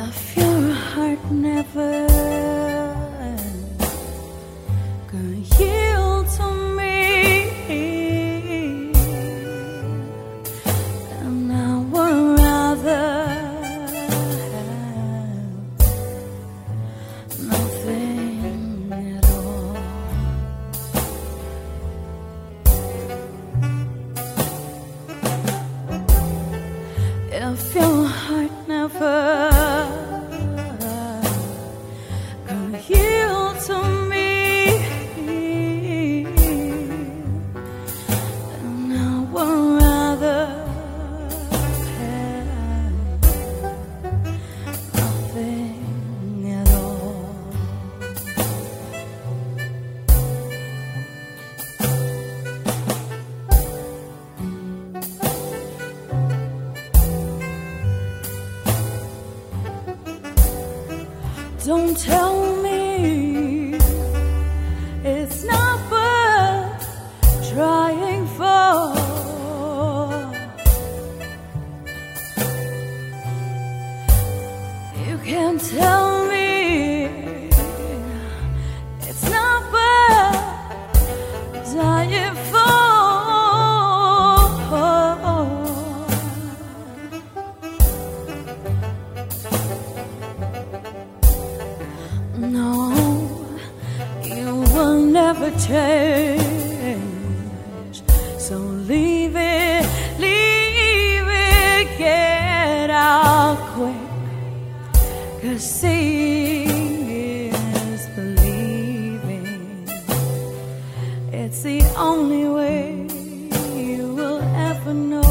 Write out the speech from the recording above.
If your heart never could yield to me, then I would rather have nothing at all. If your heart never could yield to me, then I would rather have nothing at all. Don't tell me it's not worth trying for. You can't tell me it's not worth dying for. No, you will never change. So leave it, get out quick. 'Cause seeing is believing. It's the only way you will ever know.